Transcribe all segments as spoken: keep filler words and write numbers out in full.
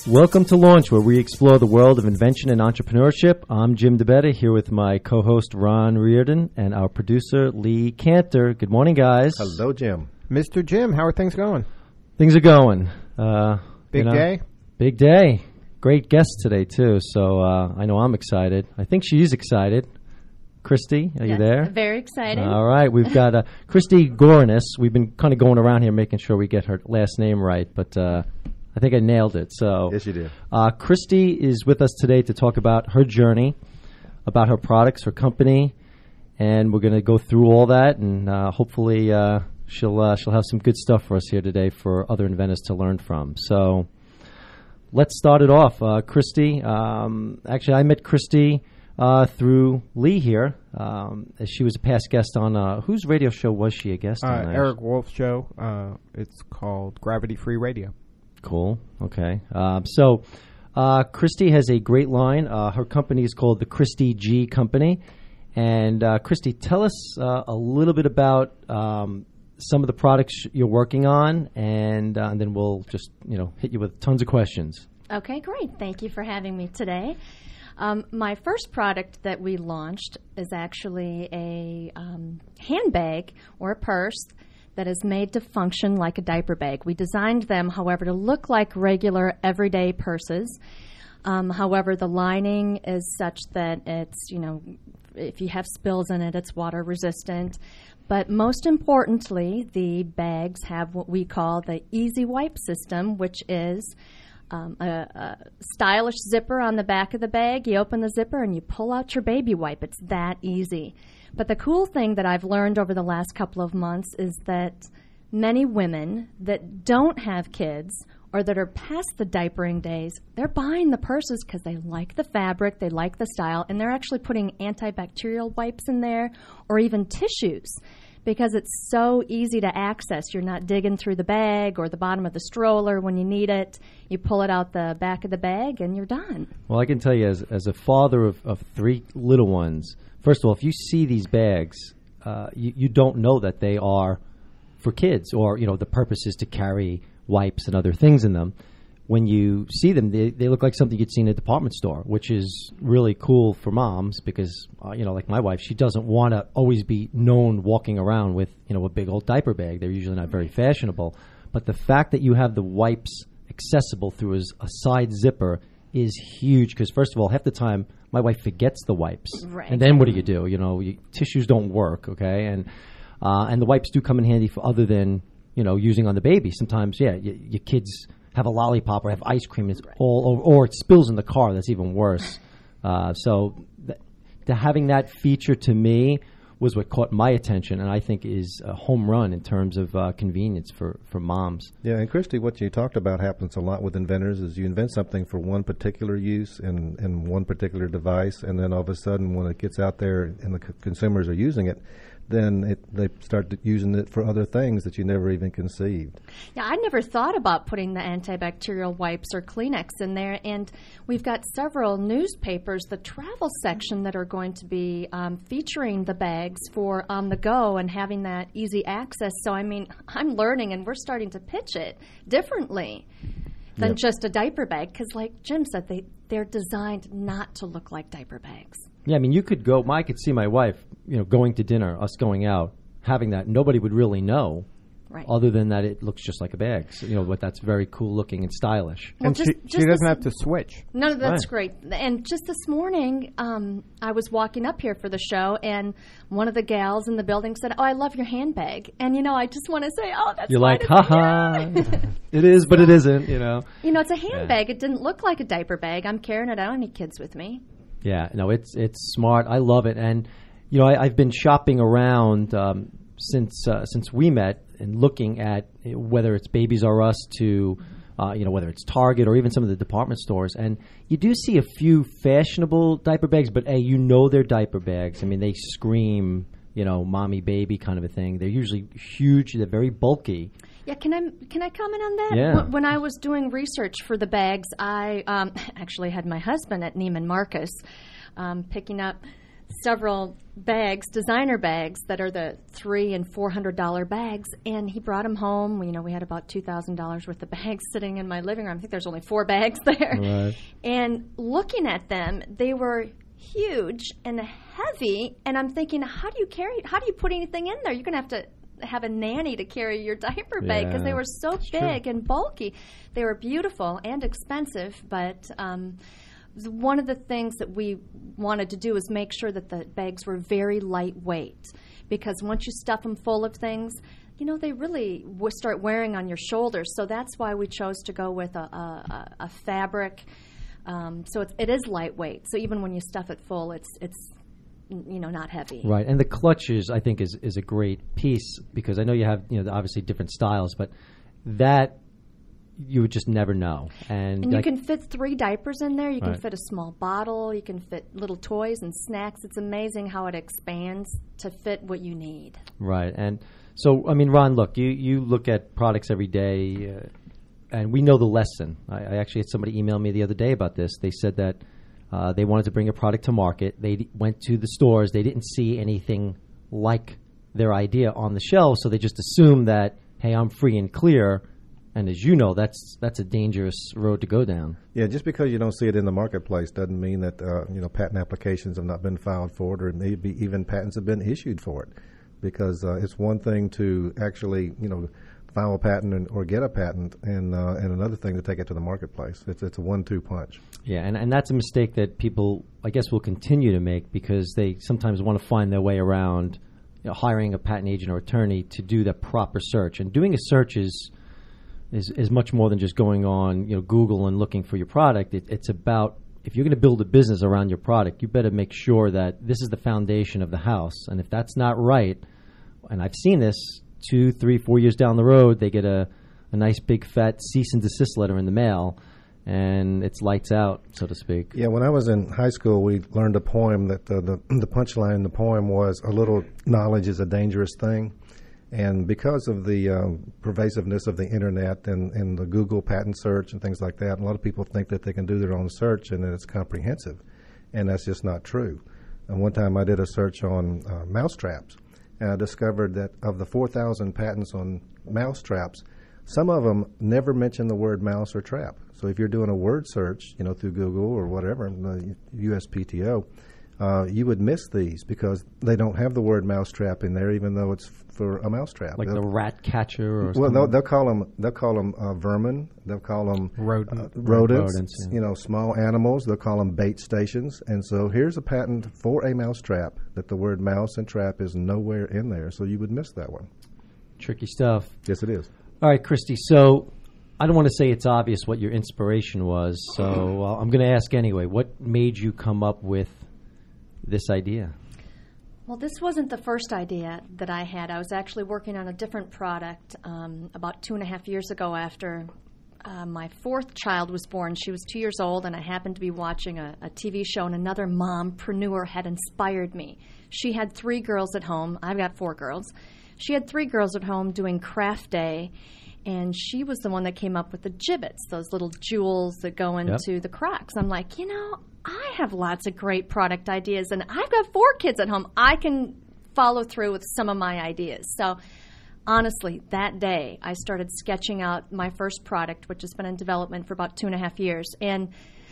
Welcome to Launch, where we explore the world of invention and entrepreneurship. I'm Jim DeBetta, here with my co-host Ron Reardon and our producer Lee Cantor. Good morning, guys. Hello, Jim. Mister Jim, how are things going? Things are going. Uh, Big you know, day? Big day. Great guest today, too. So uh, I know I'm excited. I think she's excited. Christy, are yes, you there? Very excited. All right. We've got uh, Christy Goranis. We've been kind of going around here making sure we get her last name right, but uh, I think I nailed it. So yes, you did. Uh, Christy is with us today to talk about her journey, about her products, her company, and we're going to go through all that, and uh, hopefully uh, she'll uh, she'll have some good stuff for us here today for other inventors to learn from. So let's start it off. Uh, Christy, um, actually, I met Christy uh, through Lee here. Um, as she was a past guest on, uh, whose radio show was she a guest uh, on? Eric Wolf's show. Uh, it's called Gravity Free Radio. Cool. Okay. Um, so uh, Christy has a great line. Uh, her company is called the Christy G Company. And uh, Christy, tell us uh, a little bit about um, some of the products you're working on, and, uh, and then we'll just you know hit you with tons of questions. Okay, great. Thank you for having me today. Um, my first product that we launched is actually a um, handbag or a purse that is made to function like a diaper bag. We designed them, however, to look like regular everyday purses. Um, however, the lining is such that it's, you know, if you have spills in it, it's water resistant. But most importantly, the bags have what we call the Easy Wipe system, which is um, a, a stylish zipper on the back of the bag. You open the zipper and you pull out your baby wipe. It's that easy. But the cool thing that I've learned over the last couple of months is that many women that don't have kids or that are past the diapering days, they're buying the purses because they like the fabric, they like the style, and they're actually putting antibacterial wipes in there or even tissues because it's so easy to access. You're not digging through the bag or the bottom of the stroller when you need it. You pull it out the back of the bag and you're done. Well, I can tell you as, as a father of, of three little ones, first of all, if you see these bags, uh, you, you don't know that they are for kids or, you know, the purpose is to carry wipes and other things in them. When you see them, they, they look like something you'd see in a department store, which is really cool for moms because, uh, you know, like my wife, she doesn't want to always be known walking around with, you know, a big old diaper bag. They're usually not very fashionable. But the fact that you have the wipes accessible through a, a side zipper is huge because, first of all, half the time my wife forgets the wipes. Right. And then what do you do? You know, you, tissues don't work, okay? And uh, and the wipes do come in handy for other than, you know, using on the baby. Sometimes, yeah, y- your kids have a lollipop or have ice cream, it's right. all over, or it spills in the car. That's even worse. Uh, so th- to having that feature to me was what caught my attention, and I think is a home run in terms of uh, convenience for, for moms. Yeah, and Christy, what you talked about happens a lot with inventors is you invent something for one particular use and, and one particular device, and then all of a sudden when it gets out there and the c- consumers are using it, then it, they start using it for other things that you never even conceived. Yeah, I never thought about putting the antibacterial wipes or Kleenex in there, and we've got several newspapers, the travel section, that are going to be um, featuring the bags for on the go and having that easy access. So, I mean, I'm learning, and we're starting to pitch it differently than Yep. just a diaper bag, because like Jim said, they, they're designed not to look like diaper bags. Yeah, I mean, you could go, I could see my wife, you know, going to dinner, us going out, having that. Nobody would really know, Right. other than that it looks just like a bag. So, you know, but that's very cool looking and stylish. Well, and just- she, just she doesn't this- have to switch. No, that's Right. great. And just this morning, um, I was walking up here for the show, and one of the gals in the building said, "Oh, I love your handbag." And, you know, I just want to say, oh, that's You're fine. like, It's- ha-ha. yeah. It is, but it isn't, you know. You know, it's a handbag. It didn't look like a diaper bag. I'm carrying it. I don't have any kids with me. Yeah, no, it's it's smart. I love it, and you know, I, I've been shopping around um, since uh, since we met and looking at whether it's Babies R Us to, uh, you know, whether it's Target or even some of the department stores, and you do see a few fashionable diaper bags, but hey, you know they're diaper bags. I mean, they scream, you know, mommy baby kind of a thing. They're usually huge. They're very bulky. Yeah, can I can I comment on that? Yeah. Wh- When I was doing research for the bags, I um, actually had my husband at Neiman Marcus um, picking up several bags, designer bags, that are the three and four hundred dollar bags, and he brought them home. You know, we had about two thousand dollars worth of bags sitting in my living room. I think there's only four bags there. Right. And looking at them, they were huge and heavy, and I'm thinking, how do you carry? How do you put anything in there? You're gonna have to have a nanny to carry your diaper bag because Yeah, they were so it's big true. and bulky. They were beautiful and expensive, but um, one of the things that we wanted to do is make sure that the bags were very lightweight, because once you stuff them full of things, you know, they really w- start wearing on your shoulders. So that's why we chose to go with a, a, a fabric. Um, so it's, it is lightweight. So even when you stuff it full, it's it's you know, not heavy. Right, and the clutches, I think, is is a great piece, because I know you have, you know, obviously different styles, but that you would just never know. And, And you like, can fit three diapers in there. You can Right. fit a small bottle. You can fit little toys and snacks. It's amazing how it expands to fit what you need. right, and so I mean, Ron, look, you you look at products every day, uh, and we know the lesson. I, I actually had somebody email me the other day about this. They said that uh, they wanted to bring a product to market. They d- went to the stores. They didn't see anything like their idea on the shelf, so they just assumed that, hey, I'm free and clear. And as you know, that's that's a dangerous road to go down. Yeah, just because you don't see it in the marketplace doesn't mean that uh, you know, patent applications have not been filed for it, or maybe even patents have been issued for it. Because uh, it's one thing to actually, you know, file a patent and, or get a patent, and uh, and another thing to take it to the marketplace. It's it's a one-two punch. Yeah, and, and that's a mistake that people, I guess, will continue to make, because they sometimes want to find their way around, you know, hiring a patent agent or attorney to do the proper search. And doing a search is is, is much more than just going on, you know, Google and looking for your product. It, it's about, if you're going to build a business around your product, you better make sure that this is the foundation of the house. And if that's not right, and I've seen this, two, three, four years down the road, they get a, a nice big fat cease and desist letter in the mail, and it's lights out, so to speak. Yeah, when I was in high school, we learned a poem that the the, the punchline in the poem was, "A little knowledge is a dangerous thing." And because of the um, pervasiveness of the internet and, and the Google patent search and things like that, a lot of people think that they can do their own search and that it's comprehensive, and that's just not true. And one time I did a search on uh, mouse traps, and I discovered that of the four thousand patents on mouse traps, some of them never mention the word mouse or trap. So if you're doing a word search, you know, through Google or whatever, the U S P T O, uh, you would miss these because they don't have the word mousetrap in there, even though it's for a mousetrap. Like They'll- the rat catcher or well, something. they'll, they'll call them they'll call them uh, vermin. They'll call them Rodent. uh, rodents. Rodents, yeah. You know, small animals. They'll call them bait stations. And so here's a patent for a mousetrap that the word mouse and trap is nowhere in there. So you would miss that one. Tricky stuff. Yes, it is. All right, Christy, so I don't want to say it's obvious what your inspiration was, so uh, I'm going to ask anyway. What made you come up with this idea? Well, this wasn't the first idea that I had. I was actually working on a different product um, about two and a half years ago after uh, my fourth child was born. She was two years old, and I happened to be watching a, a T V show, and another mompreneur had inspired me. She had three girls at home. I've got four girls. She had three girls at home doing craft day, and she was the one that came up with the gibbets, those little jewels that go into Yep. the Crocs. I'm like, you know, I have lots of great product ideas, and I've got four kids at home. I can follow through with some of my ideas. So honestly, that day, I started sketching out my first product, which has been in development for about two and a half years. And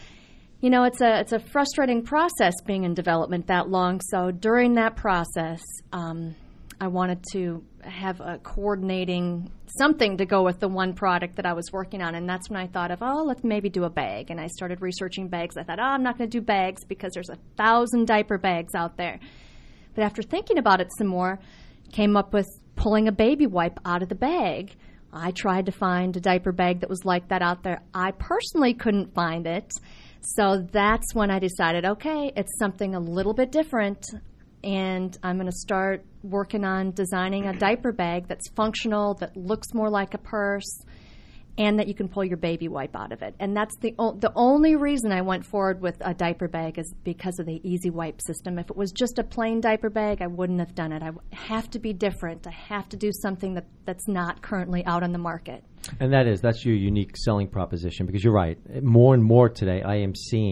you know, it's a it's a frustrating process being in development that long. So during that process, um, I wanted to have a coordinating something to go with the one product that I was working on. And that's when I thought of, oh, let's maybe do a bag. And I started researching bags. I thought, oh, I'm not going to do bags because there's a thousand diaper bags out there. But after thinking about it some more, came up with pulling a baby wipe out of the bag. I tried to find a diaper bag that was like that out there. I personally couldn't find it. So that's when I decided, okay, it's something a little bit different, and I'm going to start working on designing a diaper bag that's functional, that looks more like a purse, and that you can pull your baby wipe out of it. And that's the o- the only reason I went forward with a diaper bag is because of the Easy Wipe system. If it was just a plain diaper bag, I wouldn't have done it. I w- have to be different. I have to do something that, that's not currently out on the market. And that is, that's your unique selling proposition, because you're right. More and more today, I am seeing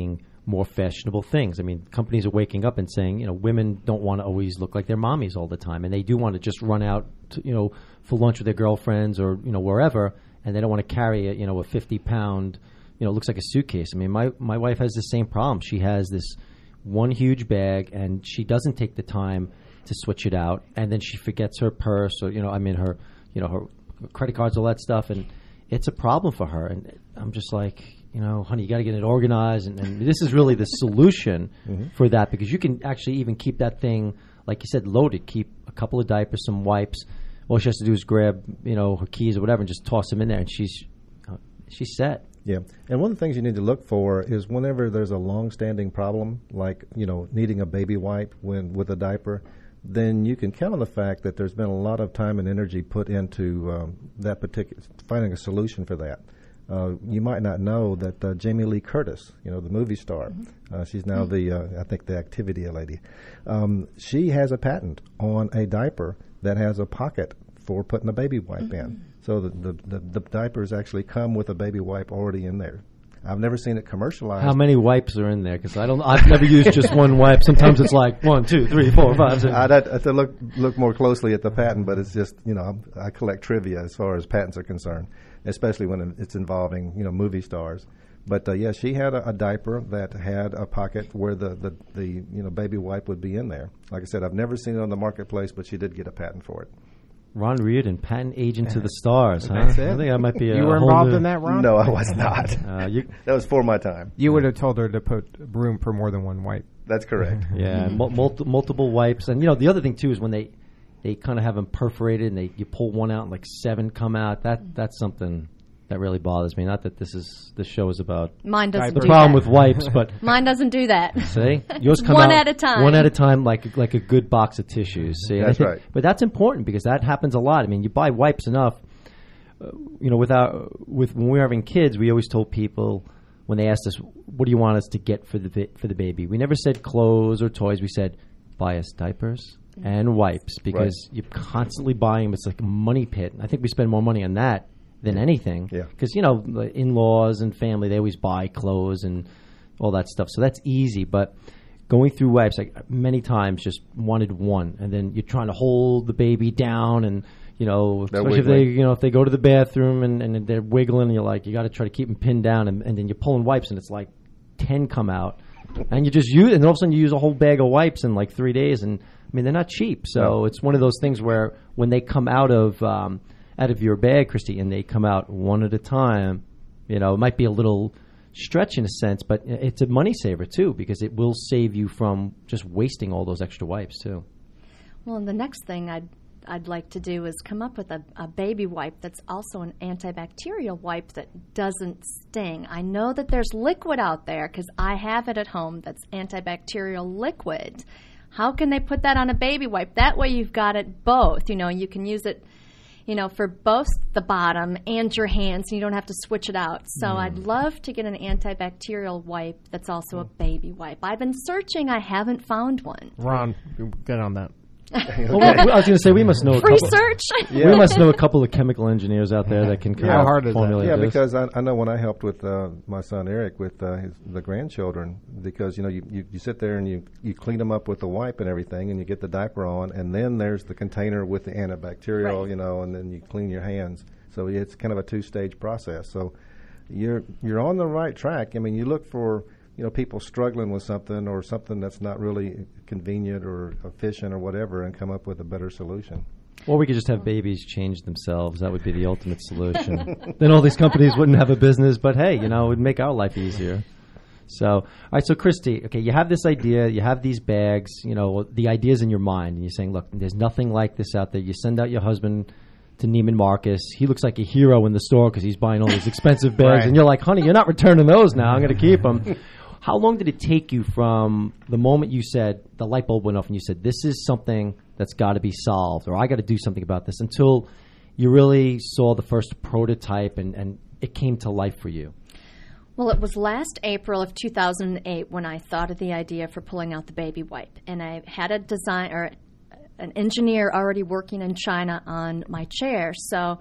more fashionable things. I mean, companies are waking up and saying, you know, women don't want to always look like their mommies all the time, and they do want to just run out, to, you know, for lunch with their girlfriends or, you know, wherever, and they don't want to carry a, you know, a fifty pound, you know, looks like a suitcase. I mean, my, my wife has the same problem. She has this one huge bag, and she doesn't take the time to switch it out, and then she forgets her purse or, you know, I mean, her, you know, her credit cards, all that stuff, and it's a problem for her. And I'm just like, you know, honey, you got to get it organized, and, and this is really the solution mm-hmm. for that, because you can actually even keep that thing, like you said, loaded. Keep a couple of diapers, some wipes. All she has to do is grab, you know, her keys or whatever, and just toss them in there, and she's uh, she's set. Yeah, and one of the things you need to look for is whenever there's a long-standing problem, like, you know, needing a baby wipe when with a diaper, then you can count on the fact that there's been a lot of time and energy put into um, that particular, finding a solution for that. Uh, you might not know that uh, Jamie Lee Curtis, you know, the movie star, mm-hmm. uh, she's now mm-hmm. the, uh, I think, the Activia lady. Um, she has a patent on a diaper that has a pocket for putting a baby wipe mm-hmm. in. So the, the, the, the diapers actually come with a baby wipe already in there. I've never seen it commercialized. How many wipes are in there? Because I don't. I've never used just one wipe. Sometimes it's like one, two, three, four, five, six. I'd have to look look more closely at the patent, but it's just, you know, I collect trivia as far as patents are concerned, especially when it's involving, you know, movie stars. But uh, yeah, she had a, a diaper that had a pocket where the, the, the you know baby wipe would be in there. Like I said, I've never seen it on the marketplace, but she did get a patent for it. Ron Reardon, patent agent to the stars, huh? That's it. I think I might be a You were whole involved new in that, Ron? No, I was not. Uh, you, that was for my time. You would have told her to put room for more than one wipe. That's correct. yeah, mul- multi- multiple wipes. And, you know, the other thing, too, is when they, they kind of have them perforated and they you pull one out and, like, seven come out. That That's something that really bothers me. Not that this is this show is about Mine doesn't the do problem that. with wipes, but Mine doesn't do that. See, yours come one out at a time. one at a time, like like a good box of tissues. See, that's think, right. But that's important because that happens a lot. I mean, you buy wipes enough. Uh, you know, without with when we were having kids, we always told people when they asked us, "What do you want us to get for the for the baby?" We never said clothes or toys. We said, "Buy us diapers and wipes," because right. you're constantly buying them. It's like a money pit. I think we spend more money on that than anything. Yeah. Because, you know, the in-laws and family, they always buy clothes and all that stuff. So that's easy. But going through wipes, like many times just wanted one. And then you're trying to hold the baby down and, you know, They're especially wiggling. if they, you know, if they go to the bathroom and, and they're wiggling, you're like, you got to try to keep them pinned down. And, and then you're pulling wipes and it's like ten come out. And you just use, and all of a sudden you use a whole bag of wipes in like three days. And, I mean, they're not cheap. So No. it's one of those things where when they come out of, um, out of your bag, Christy, and they come out one at a time, you know, it might be a little stretch in a sense, but it's a money saver too, because it will save you from just wasting all those extra wipes too. Well, and the next thing I'd I'd like to do is come up with a, a baby wipe that's also an antibacterial wipe that doesn't sting. I know that there's liquid out there because I have it at home that's antibacterial liquid. How can they put that on a baby wipe? That way you've got it both. You know, you can use it, you know, for both the bottom and your hands, and you don't have to switch it out. So mm. I'd love to get an antibacterial wipe that's also a baby wipe. I've been searching. I haven't found one. Ron, get on that. Well, we- I was going to say we must know a Free couple, search? Yeah. we must know a couple of chemical engineers out there that can kind How of hard is that? formulate Yeah, this. because I, I know when I helped with uh, my son Eric with uh, his, the grandchildren, because you know you, you, you sit there and you, you clean them up with the wipe and everything, and you get the diaper on, and then there's the container with the antibacterial, Right. you know, and then you clean your hands. So it's kind of a two stage process. So you're you're on the right track. I mean, you look for you know people struggling with something or something that's not really convenient or efficient or whatever, and come up with a better solution. Or we could just have babies change themselves. That would be the ultimate solution. Then all these companies wouldn't have a business, but hey, you know, it would make our life easier. So, all right, so Christy, okay, you have this idea, you have these bags, you know, the idea's in your mind, and you're saying, look, there's nothing like this out there. You send out your husband to Neiman Marcus. He looks like a hero in the store because he's buying all these expensive bags, Right. and you're like, honey, you're not returning those now. I'm going to keep them. How long did it take you from the moment you said, the light bulb went off and you said, this is something that's got to be solved, or I got to do something about this, until you really saw the first prototype and, and it came to life for you? Well, it was last April of two thousand eight when I thought of the idea for pulling out the baby wipe. And I had a design or an engineer already working in China on my chair. So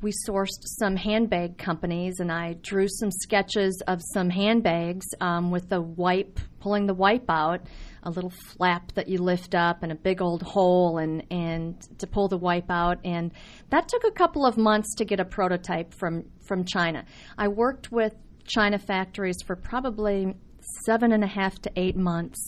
we sourced some handbag companies, and I drew some sketches of some handbags um, with the wipe, pulling the wipe out, a little flap that you lift up and a big old hole and, and to pull the wipe out. And that took a couple of months to get a prototype from, from China. I worked with China factories for probably seven and a half to eight months,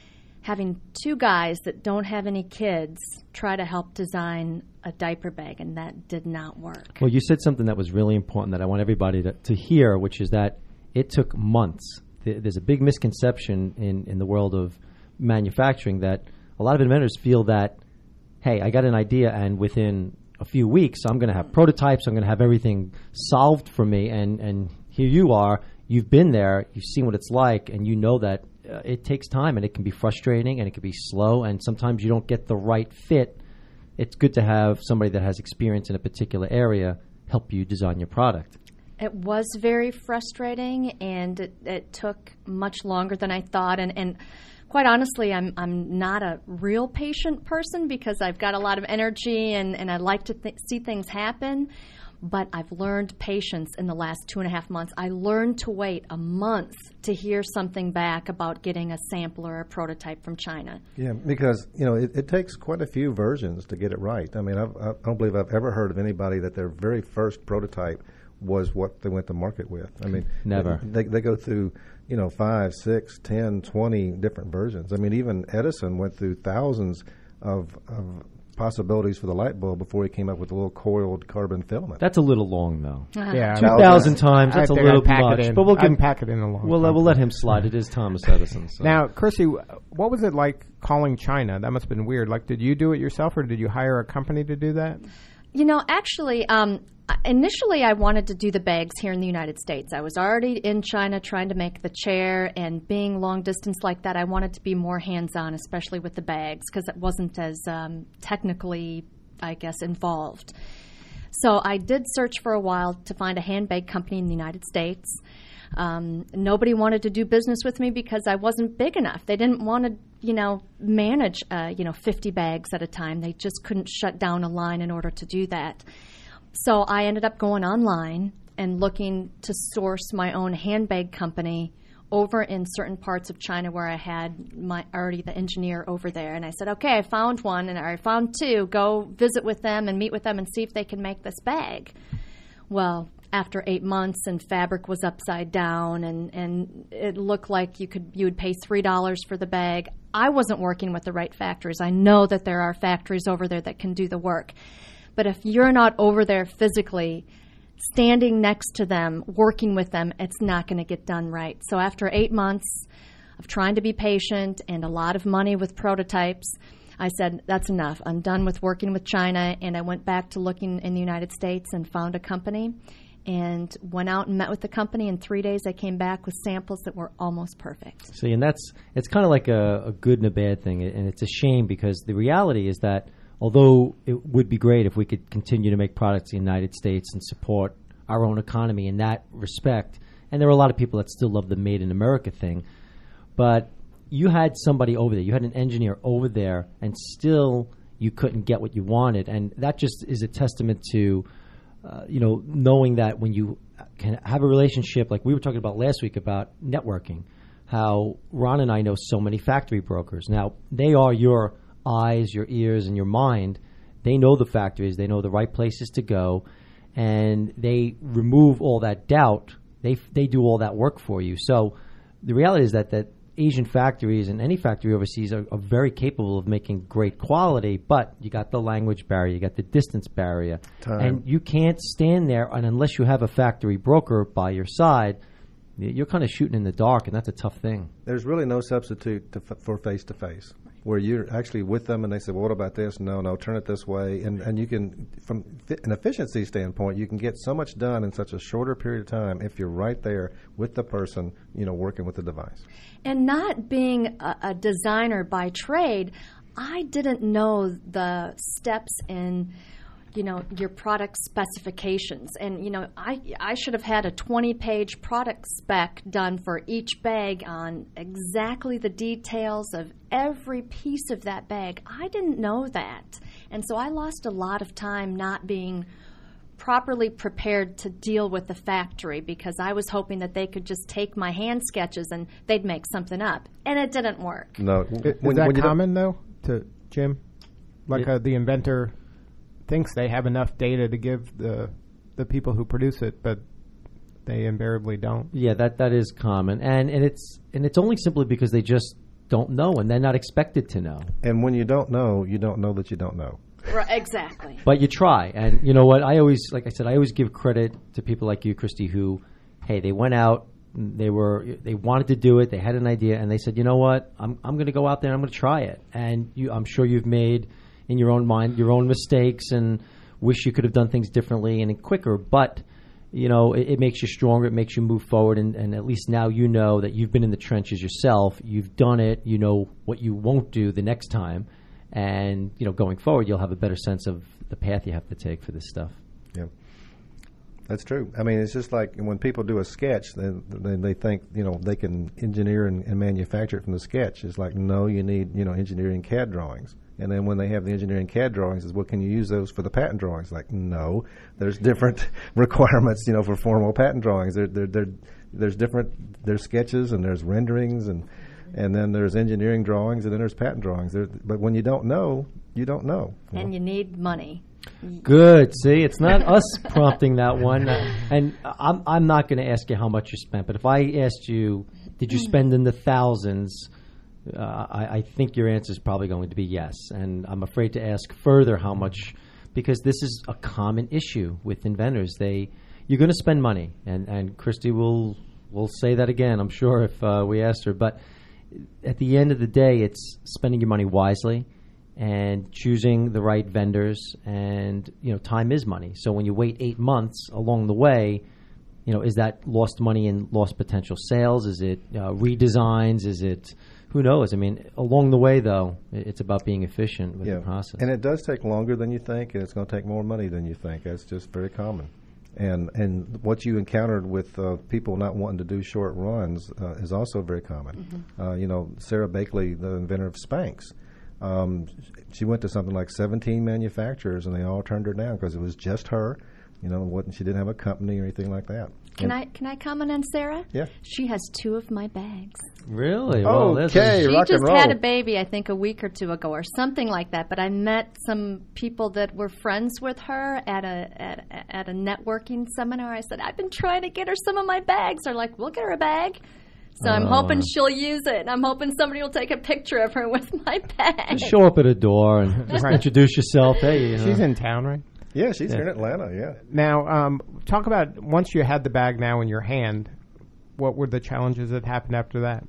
having two guys that don't have any kids try to help design a diaper bag, and that did not work. Well, you said something that was really important that I want everybody to, to hear, which is that it took months. Th- there's a big misconception in, in the world of manufacturing that a lot of inventors feel that, hey, I got an idea, and within a few weeks, I'm going to have prototypes, I'm going to have everything solved for me, and, and here you are, you've been there, you've seen what it's like, and you know that uh, it takes time, and it can be frustrating, and it can be slow, and sometimes you don't get the right fit. It's good to have somebody that has experience in a particular area help you design your product. It was very frustrating, and it, it took much longer than I thought, and, and quite honestly, I'm I'm not a real patient person because I've got a lot of energy and, and I like to th- see things happen. But I've learned patience in the last two and a half months. I learned to wait a month to hear something back about getting a sample or a prototype from China. Yeah, because you know it, it takes quite a few versions to get it right. I mean, I've, I don't believe I've ever heard of anybody that their very first prototype was what they went to market with. I mean, never. They, they go through, you know, five, six, ten, twenty different versions. I mean, even Edison went through thousands of, of possibilities for the light bulb before he came up with a little coiled carbon filament. That's a little long, though. Uh-huh. Yeah, Two thousand times, that's I a think little I'd pack much. it in. But we'll give I'd him, pack it in a long we'll, time. we'll let him slide. It is Thomas Edison. So. Now, Chrissy, what was it like calling China? That must have been weird. Like, did you do it yourself, or did you hire a company to do that? You know, actually, um, initially I wanted to do the bags here in the United States. I was already in China trying to make the chair, and being long distance like that, I wanted to be more hands-on, especially with the bags, because it wasn't as um, technically, I guess, involved. So I did search for a while to find a handbag company in the United States. Um, nobody wanted to do business with me because I wasn't big enough. They didn't want to, you know, manage, uh, you know, fifty bags at a time. They just couldn't shut down a line in order to do that. So I ended up going online and looking to source my own handbag company over in certain parts of China where I had my already the engineer over there. And I said, okay, I found one, and I found two. Go visit with them and meet with them and see if they can make this bag. Well, after eight months and fabric was upside down and, and it looked like you could you would pay three dollars for the bag, I wasn't working with the right factories. I know that there are factories over there that can do the work. But if you're not over there physically, standing next to them, working with them, it's not going to get done right. So after eight months of trying to be patient and a lot of money with prototypes, I said, that's enough. I'm done with working with China, and I went back to looking in the United States and found a company and went out and met with the company. In three days, I came back with samples that were almost perfect. See, and that's it's kind of like a, a good and a bad thing, and it's a shame because the reality is that although it would be great if we could continue to make products in the United States and support our own economy in that respect, and there are a lot of people that still love the Made in America thing, but you had somebody over there, you had an engineer over there, and still you couldn't get what you wanted, and that just is a testament to, uh, you know, knowing that when you can have a relationship, like we were talking about last week about networking, how Ron and I know so many factory brokers. Now, they are your eyes, your ears, and your mind. They know the factories, they know the right places to go, and they remove all that doubt. They they do all that work for you. So the reality is that, that Asian factories and any factory overseas are, are very capable of making great quality, but you got the language barrier, you got the distance barrier, Time. and you can't stand there, and unless you have a factory broker by your side, you're kind of shooting in the dark, and that's a tough thing. There's really no substitute to f- for face-to-face, where you're actually with them and they say, well, what about this? No, no, turn it this way. And and you can, from an efficiency standpoint, you can get so much done in such a shorter period of time if you're right there with the person, you know, working with the device. And not being a, a designer by trade, I didn't know the steps in, you know, your product specifications. And, you know, I I should have had a twenty-page product spec done for each bag on exactly the details of every piece of that bag. I didn't know that. And so I lost a lot of time not being properly prepared to deal with the factory, because I was hoping that they could just take my hand sketches and they'd make something up, and it didn't work. No, Is, when, is when that you don't- common though, to Jim? Like Yeah. uh, the inventor thinks they have enough data to give the the people who produce it, but they invariably don't. Yeah, that that is common, and and it's and it's only simply because they just don't know, and they're not expected to know. And when you don't know, you don't know that you don't know. Right, exactly. But you try, and you know what? I always, like I said, I always give credit to people like you, Christy, who, hey, they went out, they were, they wanted to do it, they had an idea, and they said, you know what? I'm I'm going to go out there and I'm going to try it. And you, I'm sure you've made in your own mind your own mistakes and wish you could have done things differently and quicker, but. You know, it, it makes you stronger. It makes you move forward, and, and at least now you know that you've been in the trenches yourself. You've done it. You know what you won't do the next time, and you know going forward, you'll have a better sense of the path you have to take for this stuff. Yeah, that's true. I mean, it's just like when people do a sketch, then they, they think you know they can engineer and, and manufacture it from the sketch. It's like no, you need you know engineering C A D drawings. And then when they have the engineering C A D drawings, is well, can you use those for the patent drawings? Like, no, there's different requirements, you know, for formal patent drawings. There, there, there, there's different, there's sketches and there's renderings and and then there's engineering drawings and then there's patent drawings. There, but when you don't know, you don't know. And you need money. Good. See, it's not us prompting that one. Uh, and I'm I'm not going to ask you how much you spent, but if I asked you, did you spend in the thousands? Uh, I, I think your answer is probably going to be yes, and I'm afraid to ask further how much, because this is a common issue with inventors. They, you're going to spend money, and, and Christy will will say that again, I'm sure, if uh, we asked her. But at the end of the day, it's spending your money wisely and choosing the right vendors, and you know, time is money. So when you wait eight months along the way, you know, is that lost money and lost potential sales? Is it uh, redesigns? Is it who knows? I mean, along the way, though, it's about being efficient with Yeah, the process. and it does take longer than you think, and it's going to take more money than you think. That's just very common. And and what you encountered with uh, people not wanting to do short runs uh, is also very common. Mm-hmm. Uh, you know, Sarah Bakley, the inventor of Spanx, um, she went to something like seventeen manufacturers, and they all turned her down because it was just her. You know, wasn't she didn't have a company or anything like that. Can And- I can I comment on Sarah? Yeah. She has two of my bags. Really? Oh, Well, this okay. is- She rock and just roll. had a baby, I think, a week or two ago, or something like that. But I met some people that were friends with her at a at, at a networking seminar. I said, I've been trying to get her some of my bags. They're like, we'll get her a bag. So I'm Oh. hoping she'll use it. I'm hoping somebody will take a picture of her with my bag. Just show up at a door and just Right. introduce yourself. Hey, you know. She's in town, right? Yeah, she's Yeah. here in Atlanta. Yeah. Now, um, talk about once you had the bag now in your hand, what were the challenges that happened after that?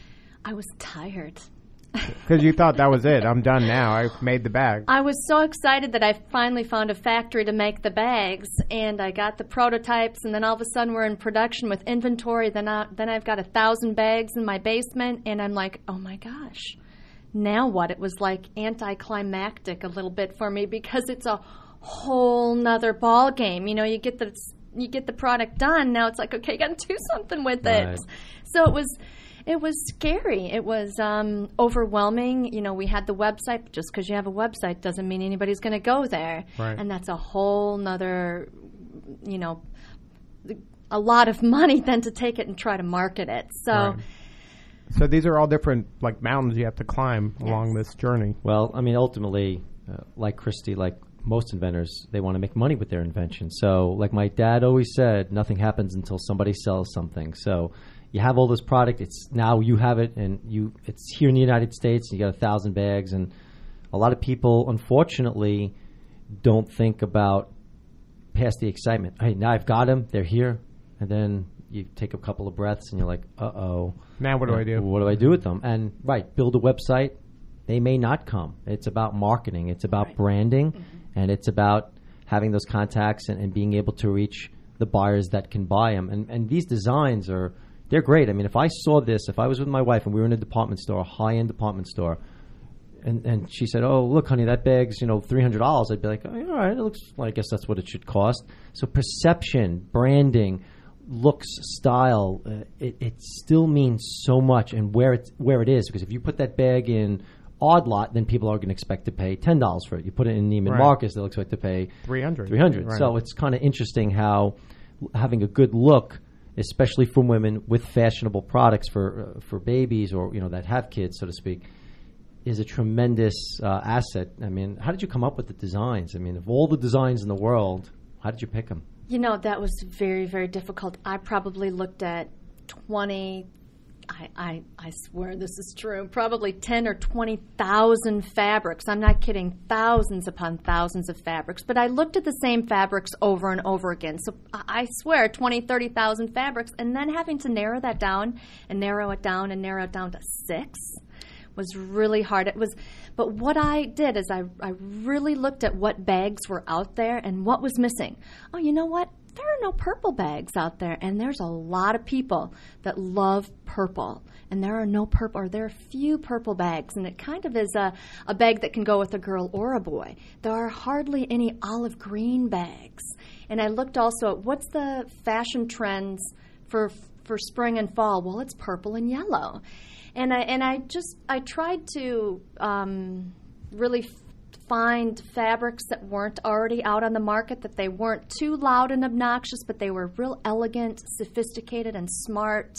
I was tired. Because you thought that was it. I'm done now. I've made the bag. I was so excited that I finally found a factory to make the bags, and I got the prototypes, and then all of a sudden we're in production with inventory. Then, I, then I've got a thousand bags in my basement, and I'm like, oh my gosh, now what? It was like anticlimactic a little bit for me because it's a whole nother ball game. You know, you get the you get the product done. Now it's like, okay, you got to do something with it. Right. So it was. It was scary. It was um, overwhelming. You know, we had the website. But just because you have a website doesn't mean anybody's going to go there. Right. And that's a whole nother, you know, a lot of money then to take it and try to market it. So, Right. So these are all different, like, mountains you have to climb Yes. along this journey. Well, I mean, ultimately, uh, like Christy, like most inventors, they want to make money with their invention. So, like my dad always said, nothing happens until somebody sells something. So, you have all this product. It's now you have it, and you it's here in the United States. And you got a thousand bags, and a lot of people, unfortunately, don't think about past the excitement. Hey, now I've got them. They're here, and then you take a couple of breaths, and you're like, uh oh. Now what do I do? What do I do with them? And right, build a website. They may not come. It's about marketing. It's about Right. branding, mm-hmm. and it's about having those contacts and, and being able to reach the buyers that can buy them. And and these designs are they're great. I mean, if I saw this, if I was with my wife and we were in a department store, a high end department store, and and she said, "Oh, look, honey, that bag's you know three hundred dollars," I'd be like, oh, "All right, it looks. Well, I guess that's what it should cost." So perception, branding, looks, style, uh, it, it still means so much, and where it where it is. Because if you put that bag in odd lot, then people are going to expect to pay ten dollars for it. You put it in Neiman Right. Marcus, they'll expect to pay three hundred. three hundred. Right. So it's kind of interesting how having a good look, especially from women with fashionable products for uh, for babies or, you know, that have kids, so to speak, is a tremendous uh, asset. I mean, how did you come up with the designs? I mean, of all the designs in the world, how did you pick them? You know, that was very, very difficult. I probably looked at twenty, I, I, I swear this is true, probably ten or twenty thousand fabrics. I'm not kidding, thousands upon thousands of fabrics. But I looked at the same fabrics over and over again. So I, I swear, twenty, thirty thousand fabrics. And then having to narrow that down and narrow it down and narrow it down to six was really hard. It was, but what I did is I, I really looked at what bags were out there and what was missing. Oh, you know what? There are no purple bags out there, and there's a lot of people that love purple, and there are no purple, or there are few purple bags, and it kind of is a, a bag that can go with a girl or a boy. There are hardly any olive green bags. And I looked also at what's the fashion trends for for spring and fall. Well, it's purple and yellow. And I and I just I tried to um, really f- find fabrics that weren't already out on the market, that they weren't too loud and obnoxious, but they were real elegant, sophisticated, and smart.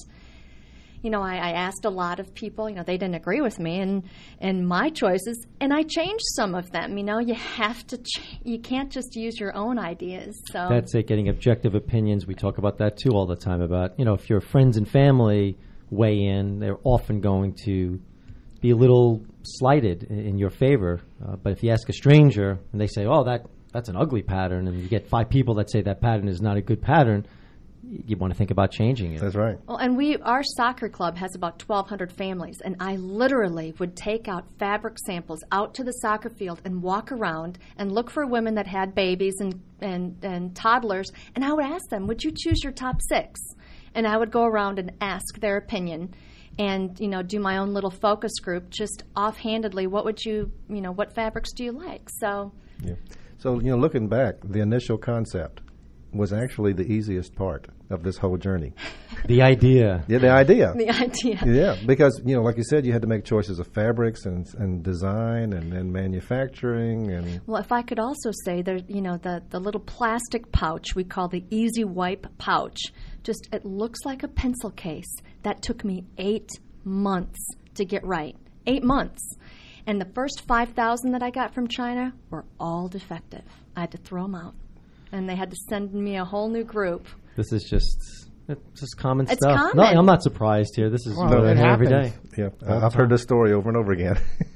You know, I, I asked a lot of people. You know, they didn't agree with me and and my choices, and I changed some of them. You know, you have to ch- you can't just use your own ideas. So That's it, getting objective opinions. We talk about that too all the time about, you know, if your friends and family weigh in, they're often going to be a little slighted in, in your favor. Uh, but if you ask a stranger and they say, oh, that that's an ugly pattern, and you get five people that say that pattern is not a good pattern, you want to think about changing it. That's right. Well, and we, our soccer club has about twelve hundred families, and I literally would take out fabric samples out to the soccer field and walk around and look for women that had babies and, and, and toddlers, and I would ask them, would you choose your top six? And I would go around and ask their opinion and, you know, do my own little focus group just offhandedly. What would you, you know, what fabrics do you like? So, Yeah. So, you know, looking back, the initial concept was actually the easiest part of this whole journey. The idea. Yeah, the idea. the idea. Yeah, because, you know, like you said, you had to make choices of fabrics and, and design and, and manufacturing and... Well, if I could also say, there, you know, the, the little plastic pouch we call the Easy Wipe pouch, just it looks like a pencil case. That took me eight months to get right. Eight months. And the first five thousand that I got from China were all defective. I had to throw them out. And they had to send me a whole new group. This is just it's just common It's stuff. common. No, I'm not surprised here. This is Well, what I it hear every day. happens. Yeah, All the I've heard time. this story over and over again.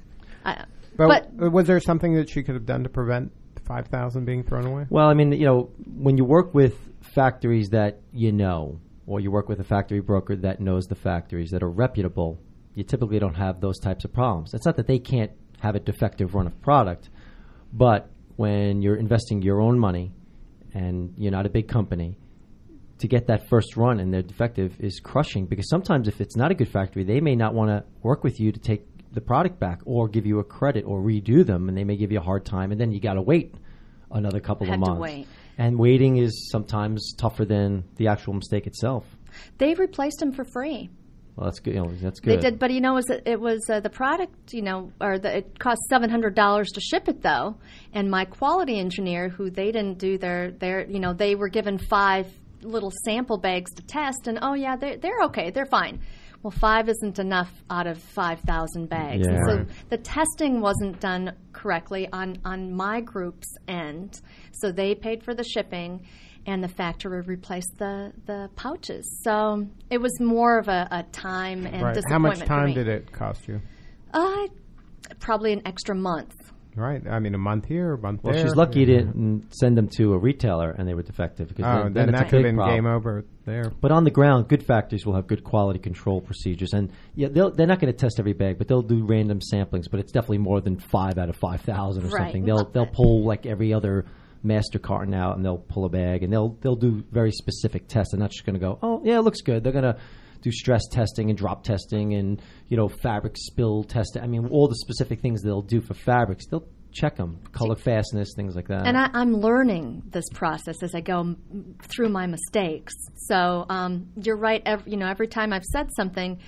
I, But, but was there something that she could have done to prevent five thousand being thrown away? Well, I mean, you know, when you work with factories that you know, or you work with a factory broker that knows the factories that are reputable, you typically don't have those types of problems. It's not that they can't have a defective run of product, but when you're investing your own money and you're not a big company, to get that first run and they're defective is crushing, because sometimes if it's not a good factory, they may not want to work with you to take the product back or give you a credit or redo them, and they may give you a hard time, and then you got to wait another couple Had of to months. wait. And waiting is sometimes tougher than the actual mistake itself. they replaced them for free. Well, that's good. You know, that's good. They did, but you know, it was, it was uh, the product. You know, or the, it cost seven hundred dollars to ship it, though. And my quality engineer, who they didn't do their their, you know, they were given five little sample bags to test, and oh yeah, they're they're okay, they're fine. Well, five isn't enough out of five thousand bags. Yeah. And so Right. the testing wasn't done correctly on on my group's end. So they paid for the shipping, and the factory replaced the, the pouches. So it was more of a, a time and Right. How disappointment much for time me. did it cost you? Uh, probably an extra month. Right. I mean, a month here, a month Well, there. she's lucky you Yeah. didn't send them to a retailer and they were defective, because Oh, then, then, then it's that a could have big been problem. game over there. But on the ground, good factories will have good quality control procedures, and yeah, they'll, they're not going to test every bag, but they'll do random samplings. But it's definitely more than five out of five thousand or Right. something. They'll Well, they'll pull like every other master carton out, and they'll pull a bag, and they'll they'll do very specific tests. They're not just going to go, oh yeah, it looks good. They're going to do stress testing and drop testing and, you know, fabric spill testing. I mean, all the specific things they'll do for fabrics, they'll check them, color fastness, things like that. And I, I'm learning this process as I go m- through my mistakes. So um, you're right. Every, you know, every time I've said something,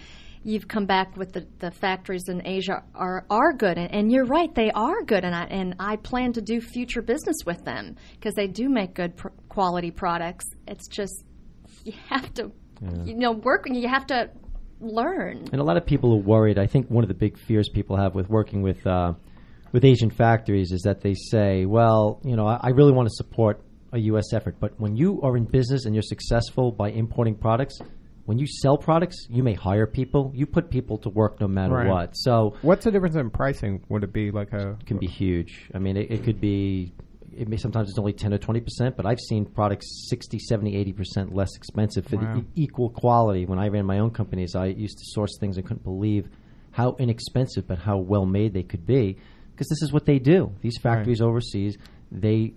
you've come back with the, the factories in Asia are are good, and, and you're right, they are good, and I and I plan to do future business with them because they do make good pr- quality products. It's just you have to, yeah. you know, work and you have to learn. And a lot of people are worried. I think one of the big fears people have with working with uh, with Asian factories is that they say, well, you know, I, I really want to support a U S effort, but when you are in business and you're successful by importing products, when you sell products, you may hire people. You put people to work no matter right. what. So, what's the difference in pricing? Would it be like a? It can be huge. I mean, it, it could be. It may sometimes it's only ten or twenty percent, but I've seen products sixty, seventy, eighty percent less expensive for wow. the e- equal quality. When I ran my own companies, I used to source things and couldn't believe how inexpensive but how well made they could be, because this is what they do. These factories right. overseas, they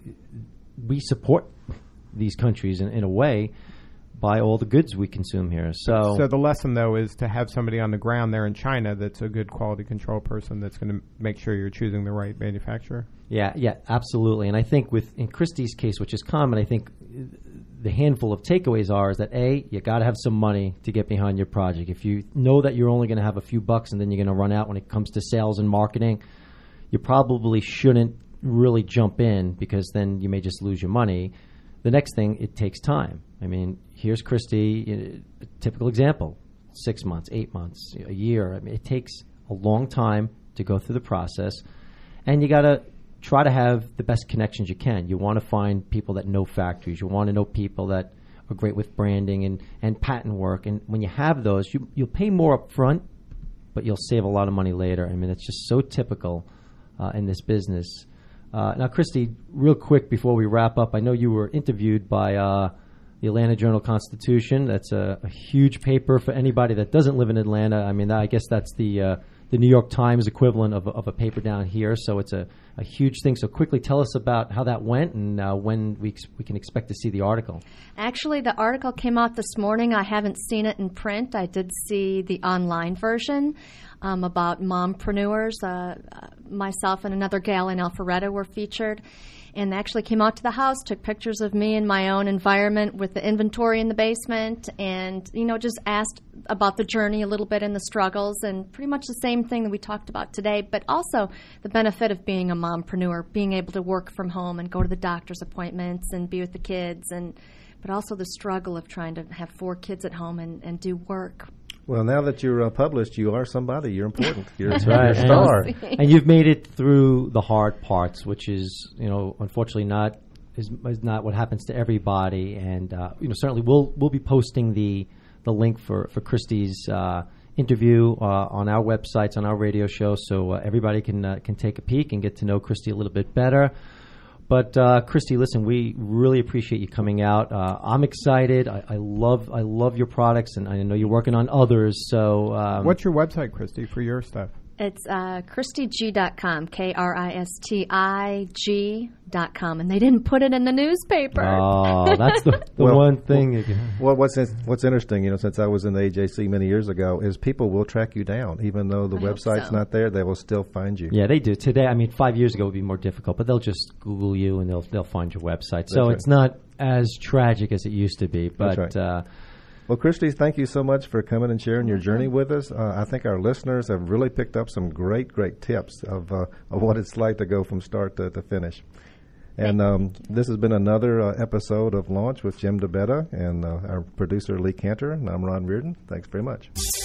we support these countries in, in a way by all the goods we consume here. So, so the lesson, though, is to have somebody on the ground there in China that's a good quality control person that's going to make sure you're choosing the right manufacturer. Yeah, yeah, absolutely. And I think with in Christie's case, which is common, I think the handful of takeaways are is that, A, you got to have some money to get behind your project. If you know that you're only going to have a few bucks and then you're going to run out when it comes to sales and marketing, you probably shouldn't really jump in because then you may just lose your money. The next thing, it takes time. I mean, here's Christie, a typical example, six months, eight months, a year. I mean, it takes a long time to go through the process, and you got to try to have the best connections you can. You want to find people that know factories. You want to know people that are great with branding and, and patent work. And when you have those, you, you'll pay more up front, but you'll save a lot of money later. I mean, it's just so typical uh, in this business. Uh, now, Christie, real quick before we wrap up, I know you were interviewed by uh, the Atlanta Journal-Constitution. That's a, a huge paper for anybody that doesn't live in Atlanta. I mean, I guess that's the uh, the New York Times equivalent of, of a paper down here. So it's a, a huge thing. So quickly tell us about how that went and uh, when we ex- we can expect to see the article. Actually, the article came out this morning. I haven't seen it in print. I did see the online version. Um, about mompreneurs. Uh, uh, myself and another gal in Alpharetta were featured, and they actually came out to the house, took pictures of me in my own environment with the inventory in the basement, and you know just asked about the journey a little bit and the struggles, and pretty much the same thing that we talked about today, but also the benefit of being a mompreneur, being able to work from home and go to the doctor's appointments and be with the kids, and but also the struggle of trying to have four kids at home and, and do work. Well, now that you're uh, published, you are somebody. You're important. You're, That's you're right. a star. And you've made it through the hard parts, which is, you know, unfortunately not is, is not what happens to everybody. And uh, you know, certainly we'll we'll be posting the the link for for Christie's uh, interview uh, on our websites, on our radio show, so uh, everybody can uh, can take a peek and get to know Christie a little bit better. But uh, Christie, listen, we really appreciate you coming out. Uh, I'm excited. I, I love I love your products, and I know you're working on others. So, um, what's your website, Christie, for your stuff? It's uh, Christie G dot com, K R I S T I G dot com, and they didn't put it in the newspaper. Oh, that's the, the well, one thing. Well, well, what's in, what's interesting, you know, since I was in the A J C many years ago, is people will track you down, even though the I website's so. not there. They will still find you. Yeah, they do today. I mean, five years ago it would be more difficult, but they'll just Google you and they'll they'll find your website. So right. It's not as tragic as it used to be. But That's right. uh, Well, Christie, thank you so much for coming and sharing your journey with us. Uh, I think our listeners have really picked up some great, great tips of uh, of what it's like to go from start to, to finish. And um, this has been another uh, episode of Launch with Jim DeBetta and uh, our producer, Lee Cantor, and I'm Ron Reardon. Thanks very much.